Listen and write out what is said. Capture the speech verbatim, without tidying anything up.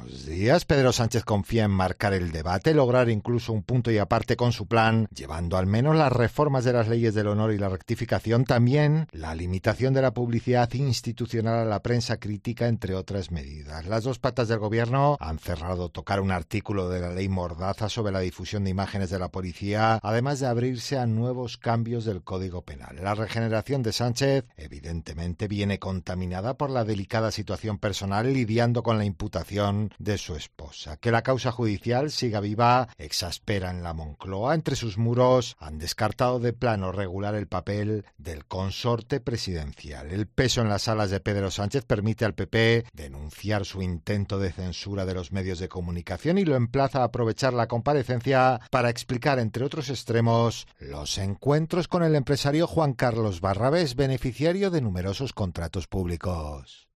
Buenos días. Pedro Sánchez confía en marcar el debate, lograr incluso un punto y aparte con su plan, llevando al menos las reformas de las leyes del honor y la rectificación, también la limitación de la publicidad institucional a la prensa crítica, entre otras medidas. Las dos patas del gobierno han cerrado tocar un artículo de la ley Mordaza sobre la difusión de imágenes de la policía, además de abrirse a nuevos cambios del Código Penal. La regeneración de Sánchez, evidentemente, viene contaminada por la delicada situación personal, lidiando con la imputación de su esposa. Que la causa judicial siga viva exaspera en la Moncloa. Entre sus muros han descartado de plano regular el papel del consorte presidencial. El peso en las alas de Pedro Sánchez permite al P P denunciar su intento de censura de los medios de comunicación y lo emplaza a aprovechar la comparecencia para explicar, entre otros extremos, los encuentros con el empresario Juan Carlos Barrabés, beneficiario de numerosos contratos públicos.